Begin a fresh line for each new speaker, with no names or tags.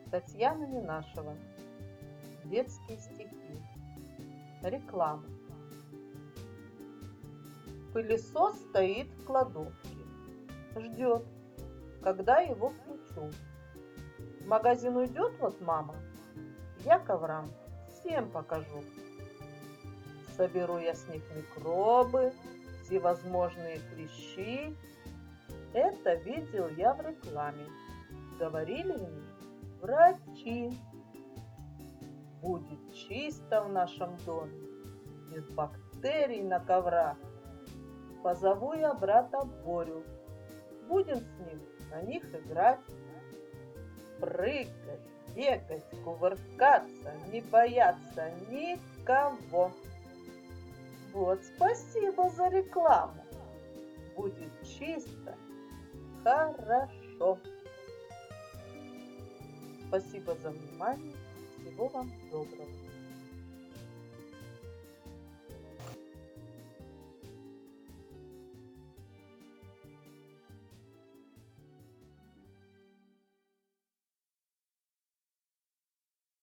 Татьяна Ненашева. Детские стихи. Реклама. Пылесос стоит в кладовке. Ждет, когда его включу. В магазин уйдет вот мама. Я коврам всем покажу. Соберу я с них микробы, всевозможные клещи. Это видел я в рекламе. Говорили мне врачи. Будет чисто в нашем доме, без бактерий на коврах. Позову я брата Борю, будем с ним на них играть. Прыгать, бегать, кувыркаться, не бояться никого. Вот спасибо за рекламу. Будет чисто, хорошо. Спасибо за внимание. Всего вам доброго.